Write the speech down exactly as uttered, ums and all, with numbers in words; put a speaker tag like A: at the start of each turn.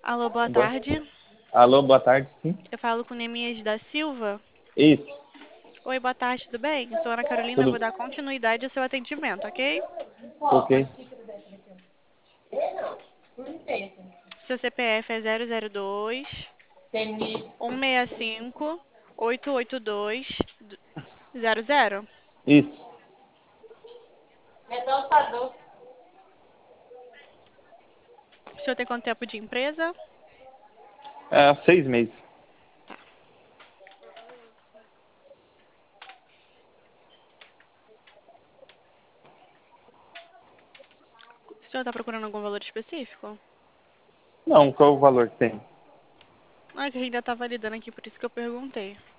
A: Alô, boa
B: Boa-
A: tarde.
B: Alô, boa tarde, sim.
A: Eu falo com Neemias da Silva.
B: Isso,
A: Oi, boa tarde, tudo bem? Eu sou Ana Carolina, eu vou
B: tudo
A: dar continuidade ao seu atendimento, ok?
B: ok?
A: Seu C P F é zero zero dois, um seis cinco, oito oito dois, zero zero.
B: Isso.
A: O senhor tem quanto tempo de empresa?
B: É, seis meses.
A: Tá. O senhor está procurando algum valor específico?
B: Não, qual é o valor que tem?
A: Ah, que ainda está validando aqui, por isso que eu perguntei.